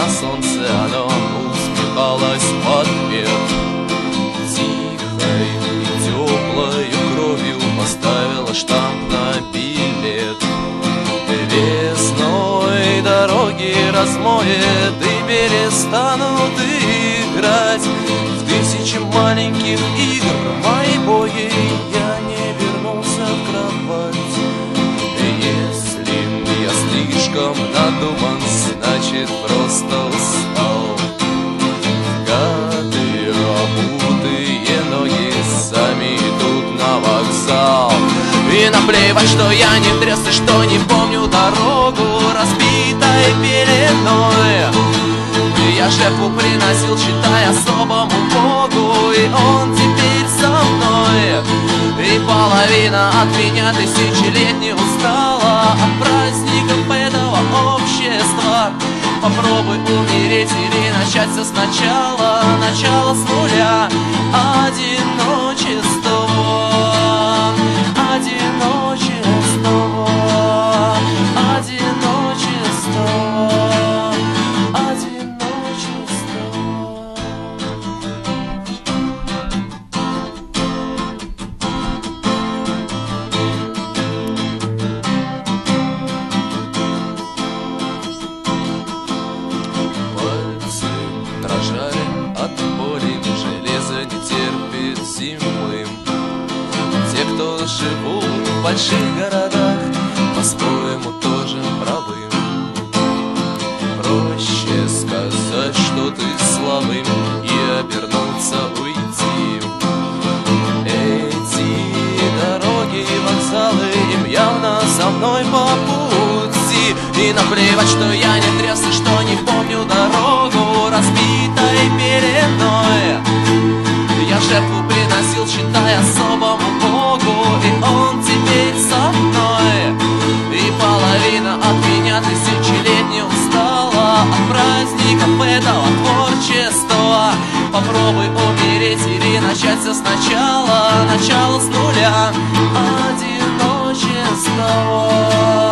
на солнце оно усмехалось в ответ. Тихой и теплою кровью поставила штамп на билет. Весной дороги размоет и перестанут играть в тысячи маленьких игр. Мои боги, я не вернулся в кровать. Если я слишком надуман, значит просто устал. Гады, обутые ноги сами идут на вокзал. И наплевать, что я не трезв и что не помню дорогу, разбитой пеленой. Я жертву приносил, считай, особому Богу, и он теперь со мной. И половина от меня тысячелетне устала от праздников этого общества. Попробуй умереть или начать все сначала, начало с нуля. Одиночество, одиночество, одиночество, одиночество. Пальцы дрожали от боли, железо не терпит зимы. Те, кто живут в больших городах, по-своему тоже правы. Проще сказать, что ты слабым, и обернуться, уйти. Эти дороги и вокзалы, им явно со мной по пути. И наплевать, что я не трезв и что не помню дорогу, разбитой пеленой. Я жертву приносил, считай, особому Богу, и он теперь со мной. И половина от меня тысячелетне устала от праздников этого творчества. Попробуй умереть или начать все сначала, начало с нуля. Одиночество.